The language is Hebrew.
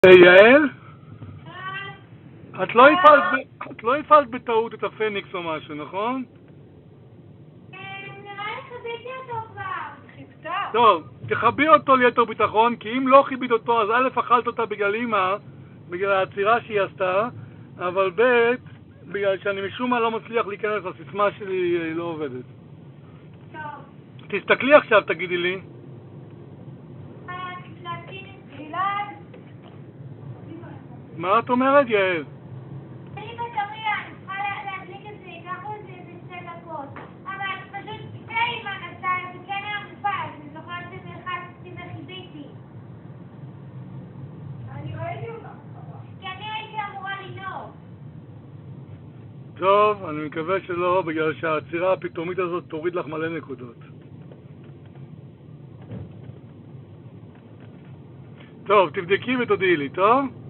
יעל? את לא הפעלת בטעות את הפניקס או משהו, נכון? נראה לי חיביתי אותו כבר. חיבתה? טוב, תחבי אותו ליתר ביטחון, כי אם לא חיבית אותו, אז א' אכלת אותה בגלל אמא, בגלל העצירה שהיא עשתה, אבל ב' בגלל שאני משום מה לא מצליח להיכנס, הסיסמה שלי לא עובדת. טוב. תסתכלי עכשיו, תגידי לי. להקטין את גלעד. מה את אומרת, יעל? אני בטוריה, אני צריכה להדליק את זה, ייקח את זה בשתי דקות. אבל פשוט אימא נסעה, זה כן היה מופע, אז אני זוכרת שנלחצתי וחיביתי. אני ראיתי אותך. כי אני הייתי אמורה לנהוג. טוב, אני מקווה שלא, בגלל שהעצירה הפתאומית הזאת תוריד לך מלא נקודות. טוב, תבדקי ותודיעי לי, טוב?